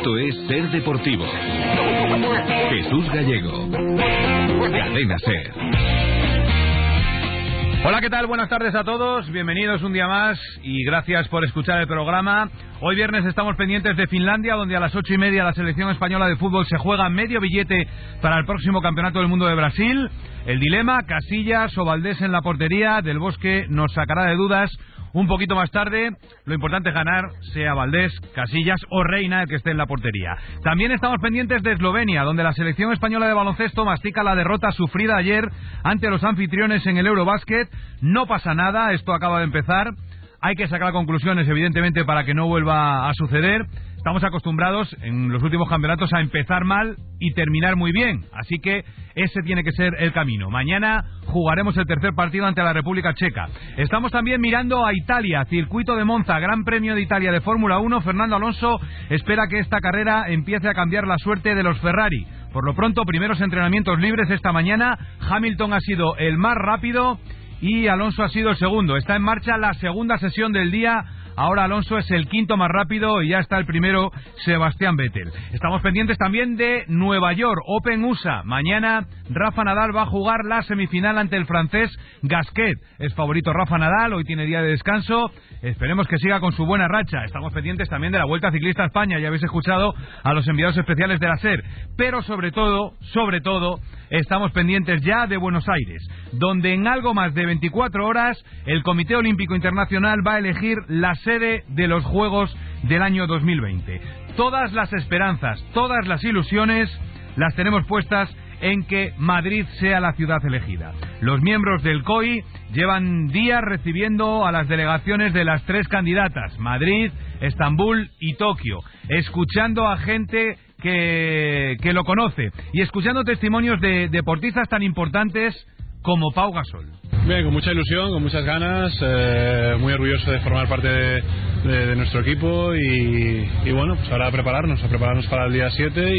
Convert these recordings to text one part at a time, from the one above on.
Esto es Ser Deportivo. Jesús Gallego. Cadena Ser. Hola, ¿qué tal? Buenas tardes a todos. Bienvenidos un día más y gracias por escuchar el programa. Hoy viernes estamos pendientes de Finlandia, donde a las 8:30 la selección española de fútbol se juega medio billete para el próximo Campeonato del Mundo de Brasil. El dilema, Casillas o Valdés en la portería. Del Bosque nos sacará de dudas un poquito más tarde. Lo importante es ganar, sea Valdés, Casillas o Reina el que esté en la portería. También estamos pendientes de Eslovenia, donde la selección española de baloncesto mastica la derrota sufrida ayer ante los anfitriones en el Eurobasket. No pasa nada, esto acaba de empezar. Hay que sacar conclusiones, evidentemente, para que no vuelva a suceder. Estamos acostumbrados en los últimos campeonatos a empezar mal y terminar muy bien, así que ese tiene que ser el camino. Mañana jugaremos el tercer partido ante la República Checa. Estamos también mirando a Italia, circuito de Monza, Gran Premio de Italia de Fórmula 1. Fernando Alonso espera que esta carrera empiece a cambiar la suerte de los Ferrari. Por lo pronto, primeros entrenamientos libres esta mañana. Hamilton ha sido el más rápido y Alonso ha sido el segundo. Está en marcha la segunda sesión del día. Ahora Alonso es el quinto más rápido y ya está el primero, Sebastián Vettel. Estamos pendientes también de Nueva York, Open USA. Mañana Rafa Nadal va a jugar la semifinal ante el francés Gasquet. Es favorito Rafa Nadal, hoy tiene día de descanso. Esperemos que siga con su buena racha. Estamos pendientes también de la Vuelta Ciclista a España. Ya habéis escuchado a los enviados especiales de la SER. Pero sobre todo, estamos pendientes ya de Buenos Aires, donde en algo más de 24 horas el Comité Olímpico Internacional va a elegir la sede de los Juegos del año 2020. Todas las esperanzas, todas las ilusiones las tenemos puestas en que Madrid sea la ciudad elegida. Los miembros del COI llevan días recibiendo a las delegaciones de las tres candidatas, Madrid, Estambul y Tokio, escuchando a gente que lo conoce y escuchando testimonios de deportistas tan importantes como Pau Gasol. Bien, con mucha ilusión, con muchas ganas, muy orgulloso de formar parte de nuestro equipo y bueno, pues ahora a prepararnos para el día 7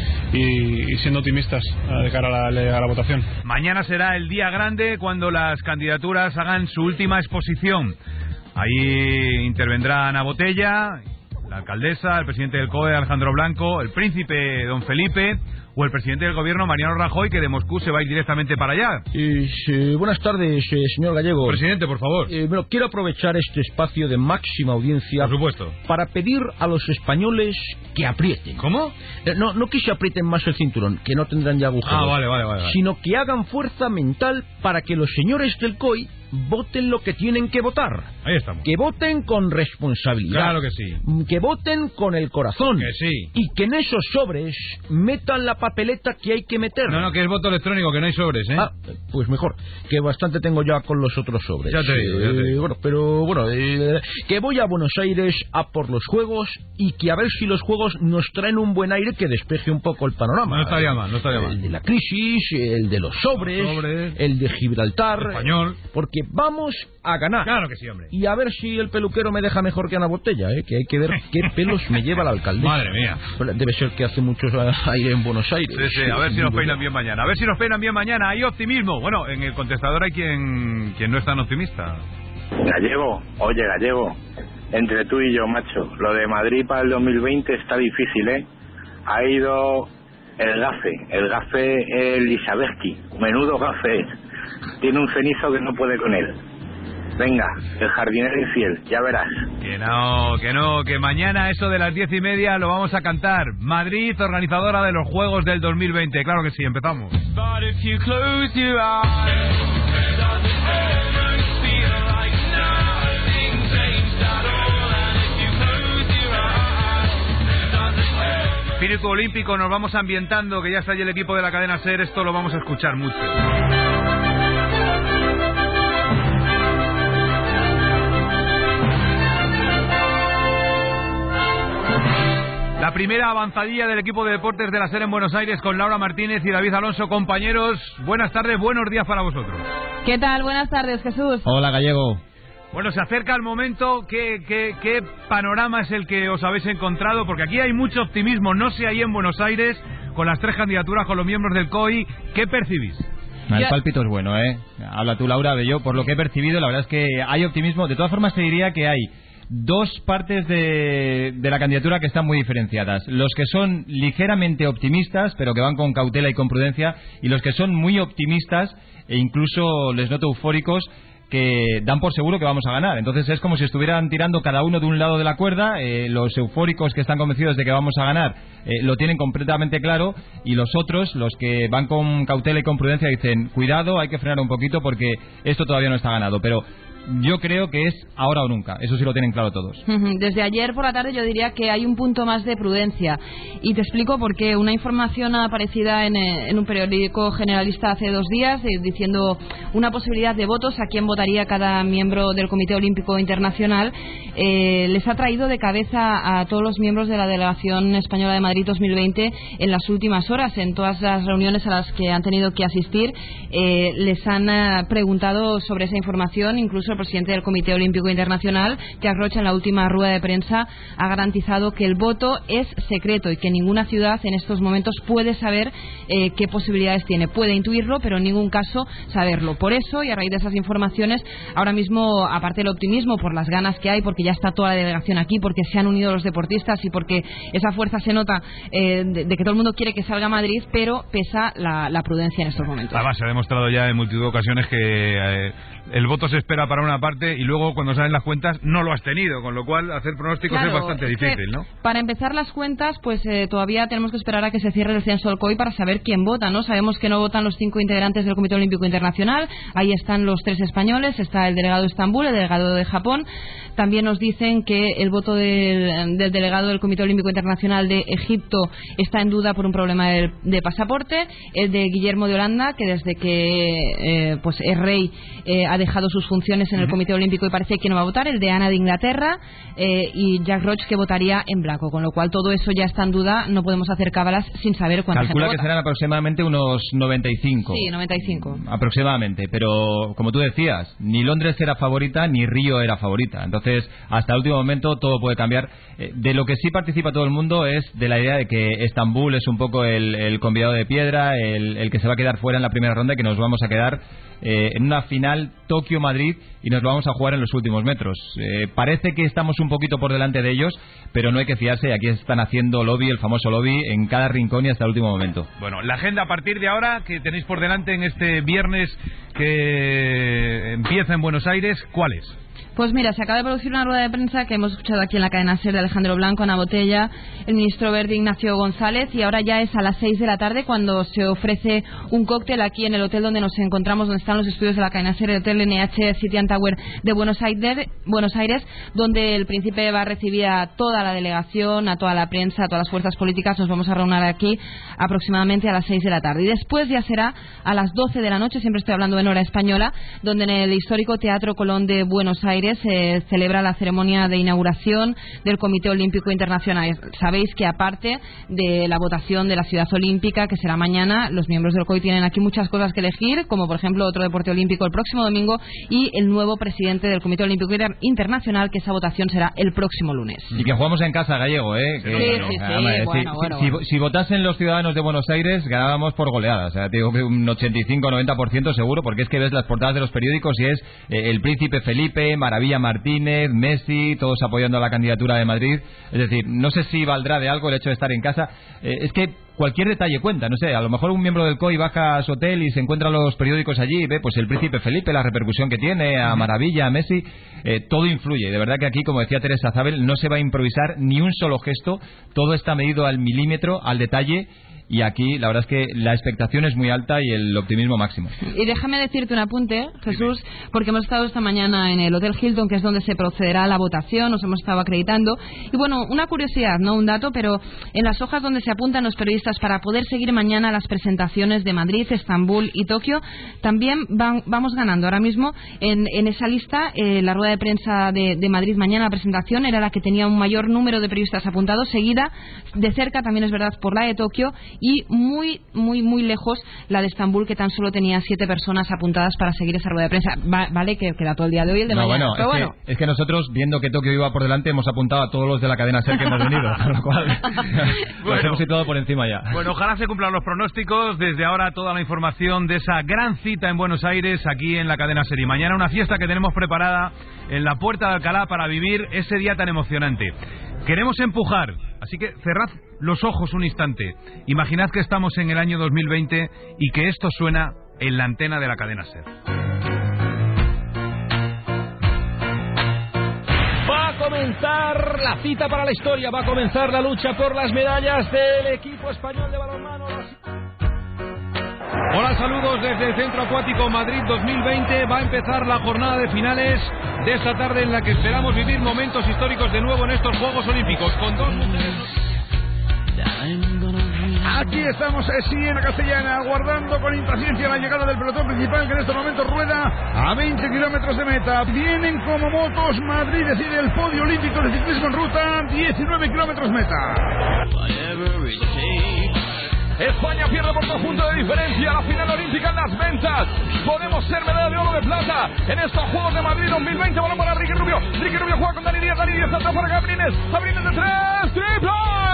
y siendo optimistas de cara a la votación. Mañana será el día grande cuando las candidaturas hagan su última exposición. Ahí intervendrá Ana Botella, la alcaldesa, el presidente del COE, Alejandro Blanco, el príncipe don Felipe o el presidente del gobierno, Mariano Rajoy, que de Moscú se va a ir directamente para allá. Buenas tardes, señor Gallego. Presidente, por favor. Quiero aprovechar este espacio de máxima audiencia, por supuesto, para pedir a los españoles que aprieten. ¿Cómo? No que se aprieten más el cinturón, que no tendrán ya agujeros. Vale. Sino que hagan fuerza mental para que los señores del COI voten lo que tienen que votar. Ahí estamos. Que voten con responsabilidad. Claro que sí. Que voten con el corazón. Que sí. Y que en esos sobres metan la papeleta que hay que meter. No, que es voto electrónico, que no hay sobres, ¿eh? Pues mejor, que bastante tengo ya con los otros sobres. Ya te digo. Que voy a Buenos Aires a por los Juegos y que a ver si los Juegos nos traen un buen aire que despeje un poco el panorama. No estaría mal. El de la crisis, el de los sobres, el de Gibraltar. El español. Porque vamos a ganar. Claro que sí, hombre. Y a ver si el peluquero me deja mejor que Ana Botella, que hay que ver qué pelos me lleva la alcaldesa. Madre mía. Debe ser que hace mucho aire en Buenos Aires. Sí, a ver si nos peinan bien mañana. Hay optimismo. Bueno, en el contestador hay quien no es tan optimista. Gallego, entre tú y yo, macho, lo de Madrid para el 2020 está difícil, ¿eh? Ha ido el gafe Lisabeski, menudo gafe es. Tiene un cenizo que no puede con él. Venga, el jardinero infiel, ya verás. Que mañana eso de las 10:30 lo vamos a cantar. Madrid, organizadora de los Juegos del 2020. Claro que sí, empezamos. Espíritu olímpico, nos vamos ambientando, que ya está ahí el equipo de la cadena SER. Esto lo vamos a escuchar mucho. La primera avanzadilla del equipo de deportes de la SER en Buenos Aires con Laura Martínez y David Alonso. Compañeros, buenas tardes, buenos días para vosotros. ¿Qué tal? Buenas tardes, Jesús. Hola, Gallego. Bueno, se acerca el momento. ¿Qué panorama es el que os habéis encontrado? Porque aquí hay mucho optimismo, no sé ahí en Buenos Aires, con las tres candidaturas, con los miembros del COI. ¿Qué percibís? El pálpito es bueno, ¿eh? Habla tú, Laura, de yo. Por lo que he percibido, la verdad es que hay optimismo. De todas formas, te diría que hay dos partes de la candidatura que están muy diferenciadas. Los que son ligeramente optimistas, pero que van con cautela y con prudencia, y los que son muy optimistas e incluso les noto eufóricos, que dan por seguro que vamos a ganar. Entonces es como si estuvieran tirando cada uno de un lado de la cuerda. Los eufóricos que están convencidos de que vamos a ganar lo tienen completamente claro, y los otros, los que van con cautela y con prudencia, dicen cuidado, hay que frenar un poquito porque esto todavía no está ganado. Pero yo creo que es ahora o nunca, eso sí lo tienen claro todos. Desde ayer por la tarde yo diría que hay un punto más de prudencia, y te explico por qué. Una información aparecida en un periódico generalista hace 2 días diciendo una posibilidad de votos a quién votaría cada miembro del Comité Olímpico Internacional les ha traído de cabeza a todos los miembros de la Delegación Española de Madrid 2020 en las últimas horas. En todas las reuniones a las que han tenido que asistir les han preguntado sobre esa información. Incluso el presidente del Comité Olímpico Internacional, Jack Roche, en la última rueda de prensa ha garantizado que el voto es secreto y que ninguna ciudad en estos momentos puede saber qué posibilidades tiene. Puede intuirlo, pero en ningún caso saberlo. Por eso, y a raíz de esas informaciones, ahora mismo, aparte del optimismo por las ganas que hay, porque ya está toda la delegación aquí, porque se han unido los deportistas y porque esa fuerza se nota de que todo el mundo quiere que salga a Madrid, pero pesa la prudencia en estos momentos. Además, se ha demostrado ya en multitud de ocasiones que el voto se espera para una parte y luego cuando salen las cuentas no lo has tenido, con lo cual hacer pronósticos es bastante difícil, ¿no? Para empezar las cuentas, pues todavía tenemos que esperar a que se cierre el censo del COI para saber quién vota, ¿no? Sabemos que no votan los 5 integrantes del Comité Olímpico Internacional. Ahí están los 3 españoles, está el delegado de Estambul, el delegado de Japón. También nos dicen que el voto del delegado del Comité Olímpico Internacional de Egipto está en duda por un problema de pasaporte. El de Guillermo de Holanda, que desde que pues es rey ha dejado sus funciones en el Comité Olímpico y parece que no va a votar. El de Ana de Inglaterra y Jack Roche, que votaría en blanco. Con lo cual todo eso ya está en duda. No podemos hacer cábalas sin saber cuánta gente vota. Calcula que serán aproximadamente unos 95. Sí, 95. Aproximadamente. Pero como tú decías, ni Londres era favorita ni Río era favorita. Entonces, hasta el último momento todo puede cambiar. De lo que sí participa todo el mundo es de la idea de que Estambul es un poco el convidado de piedra, el que se va a quedar fuera en la primera ronda, y que nos vamos a quedar en una final Tokio-Madrid y nos lo vamos a jugar en los últimos metros. Parece que estamos un poquito por delante de ellos, pero no hay que fiarse. Aquí están haciendo lobby, el famoso lobby, en cada rincón y hasta el último momento. Bueno, la agenda a partir de ahora que tenéis por delante en este viernes que empieza en Buenos Aires, ¿cuál es? Pues mira, se acaba de producir una rueda de prensa que hemos escuchado aquí en la cadena SER de Alejandro Blanco, Ana Botella, el ministro verde Ignacio González, y ahora ya es a las 6 de la tarde cuando se ofrece un cóctel aquí en el hotel donde nos encontramos, donde están los estudios de la cadena SER, el hotel NH City and Tower de Buenos Aires, donde el príncipe va a recibir a toda la delegación, a toda la prensa, a todas las fuerzas políticas. Nos vamos a reunir aquí aproximadamente a las 6 de la tarde. Y después ya será a las 12 de la noche, siempre estoy hablando en hora española, donde en el histórico Teatro Colón de Buenos Aires se celebra la ceremonia de inauguración del Comité Olímpico Internacional. Sabéis que aparte de la votación de la Ciudad Olímpica, que será mañana, los miembros del COI tienen aquí muchas cosas que elegir, como por ejemplo otro deporte olímpico el próximo domingo y el nuevo presidente del Comité Olímpico Internacional, que esa votación será el próximo lunes. Y que jugamos en casa, Gallego, ¿eh? Si votasen los ciudadanos de Buenos Aires, ganábamos por goleada. O sea, te digo que un 85-90% seguro, porque es que ves las portadas de los periódicos y es el príncipe Felipe, Maravilla Martínez, Messi, todos apoyando a la candidatura de Madrid. Es decir, no sé si valdrá de algo el hecho de estar en casa. Es que cualquier detalle cuenta, no sé, a lo mejor un miembro del COI baja a su hotel y se encuentra los periódicos allí y ve pues el príncipe Felipe, la repercusión que tiene, a Maravilla, a Messi, todo influye. De verdad que aquí, como decía Teresa Zabel, no se va a improvisar ni un solo gesto, todo está medido al milímetro, al detalle. Y aquí la verdad es que la expectación es muy alta y el optimismo máximo. Y déjame decirte un apunte, Jesús, porque hemos estado esta mañana en el Hotel Hilton, que es donde se procederá a la votación, nos hemos estado acreditando. Y bueno, una curiosidad, no un dato, pero en las hojas donde se apuntan los periodistas para poder seguir mañana las presentaciones de Madrid, Estambul y Tokio, también vamos ganando. Ahora mismo en esa lista, la rueda de prensa de Madrid mañana, la presentación, era la que tenía un mayor número de periodistas apuntados, seguida de cerca, también es verdad, por la de Tokio, y muy, muy, muy lejos la de Estambul, que tan solo tenía 7 personas apuntadas para seguir esa rueda de prensa. Vale, que queda todo el día de hoy, el de mañana. Es que nosotros, viendo que Tokio iba por delante, hemos apuntado a todos los de la cadena SER que hemos venido, con lo cual nos hemos situado por encima ya. ya. Bueno, ojalá se cumplan los pronósticos. Desde ahora toda la información de esa gran cita en Buenos Aires, aquí en la cadena SER. Mañana una fiesta que tenemos preparada en la Puerta de Alcalá para vivir ese día tan emocionante. Queremos empujar, así que cerrad los ojos un instante. Imaginad que estamos en el año 2020 y que esto suena en la antena de la cadena SER. Va a comenzar la cita para la historia, va a comenzar la lucha por las medallas del equipo español de balonmano. Hola, saludos desde el Centro Acuático Madrid 2020. Va a empezar la jornada de finales de esta tarde en la que esperamos vivir momentos históricos de nuevo en estos Juegos Olímpicos con dos mujeres. Aquí estamos, sí, en la Castellana, aguardando con impaciencia la llegada del pelotón principal, que en estos momentos rueda a 20 kilómetros de meta. Vienen como motos. Madrid decide el podio olímpico de ciclismo en ruta, 19 kilómetros meta. España pierde por 2 puntos de diferencia la final olímpica en Las Ventas. Podemos ser medalla de oro o de plata en estos Juegos de Madrid 2020. Balón para Ricky Rubio. Ricky Rubio juega con Dani Díaz. Dani Díaz atrás para Gabrines. Gabrines de 3. ¡Triple!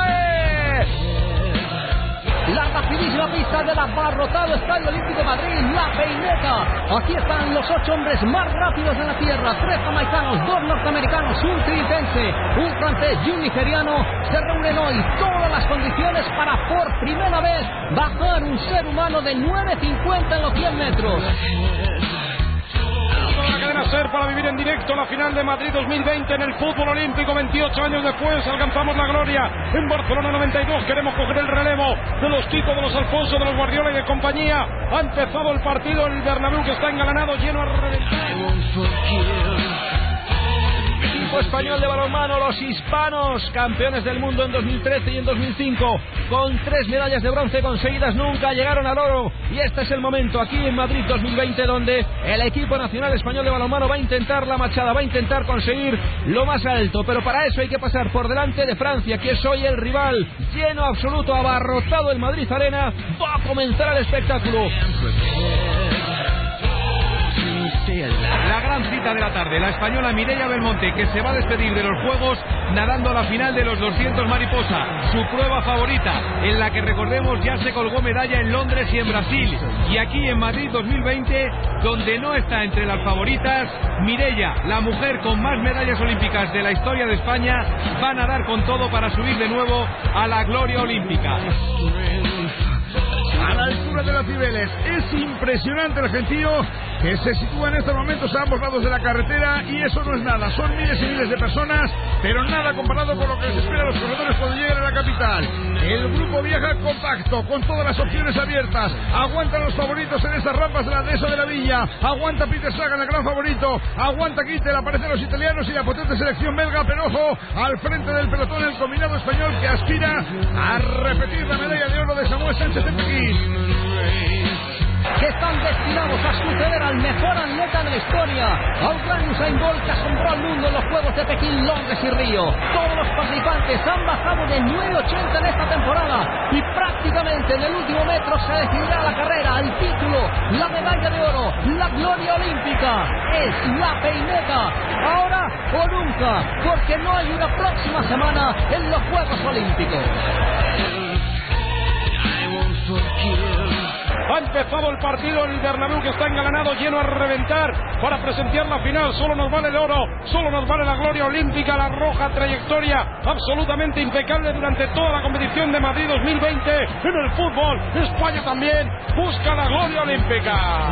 La rapidísima pista del abarrotado Estadio Olímpico de Madrid, La Peineta. Aquí están los 8 hombres más rápidos de la tierra: 3 jamaicanos, 2 norteamericanos, un trinitense, un francés y un nigeriano. Se reúnen hoy todas las condiciones para por primera vez bajar un ser humano de 9.50 en los 100 metros. La cadena SER para vivir en directo la final de Madrid 2020 en el fútbol olímpico. 28 años después alcanzamos la gloria en Barcelona 92. Queremos coger el relevo de los Kiko, de los Alfonso, de los Guardiola y de compañía. Ha empezado el partido, el Bernabéu que está engalanado, lleno a reventar. Equipo español de balonmano, los hispanos, campeones del mundo en 2013 y en 2005, con 3 medallas de bronce conseguidas, nunca llegaron al oro. Y este es el momento aquí en Madrid 2020, donde el equipo nacional español de balonmano va a intentar la machada, va a intentar conseguir lo más alto, pero para eso hay que pasar por delante de Francia, que es hoy el rival. Lleno absoluto, abarrotado el Madrid Arena. Va a comenzar el espectáculo. La gran cita de la tarde, la española Mireia Belmonte, que se va a despedir de los Juegos nadando a la final de los 200 mariposa, su prueba favorita, en la que, recordemos, ya se colgó medalla en Londres y en Brasil. Y aquí en Madrid 2020, donde no está entre las favoritas, Mireia, la mujer con más medallas olímpicas de la historia de España, va a nadar con todo para subir de nuevo a la gloria olímpica. A la altura de las Cibeles, es impresionante el gentío que se sitúa en estos momentos a ambos lados de la carretera, y eso no es nada, son miles y miles de personas, pero nada comparado con lo que les espera a los corredores cuando lleguen a la capital. El grupo viaja compacto, con todas las opciones abiertas, aguantan los favoritos en esas rampas de la dehesa de la Villa, aguanta Peter Sagan, el gran favorito, aguanta Kittel, aparecen los italianos y la potente selección belga, pero ojo, al frente del pelotón el combinado español que aspira a repetir la medalla de oro de Samuel Sánchez en Pekín. Que están destinados a suceder al mejor atleta de la historia, al gran Usain Bolt que asombró al mundo en los Juegos de Pekín, Londres y Río. Todos los participantes han bajado de 9.80 en esta temporada y prácticamente en el último metro se decidirá la carrera, el título, la medalla de oro, la gloria olímpica. Es La Peineta, ahora o nunca, porque no hay una próxima semana en los Juegos Olímpicos. Ha empezado el partido, el Bernabéu que está engalanado, lleno a reventar para presenciar la final. Solo nos vale el oro, solo nos vale la gloria olímpica, la roja trayectoria absolutamente impecable durante toda la competición de Madrid 2020. En el fútbol, España también busca la gloria olímpica.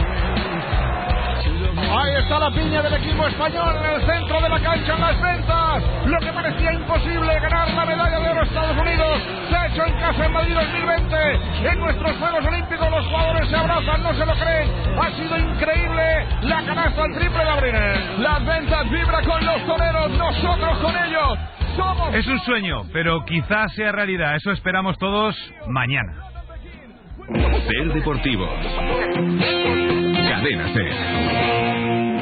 Ahí está la piña del equipo español en el centro de la cancha, en Las Ventas. Lo que parecía imposible, ganar la medalla de oro a Estados Unidos, se ha hecho en casa en Madrid 2020. En nuestros Juegos Olímpicos los jugadores se abrazan, no se lo creen. Ha sido increíble la canasta al triple de Abrines. Las Ventas vibra con los toreros, nosotros con ellos. Somos... Es un sueño, pero quizás sea realidad. Eso esperamos todos mañana. SER Deportivo. Cadena SER.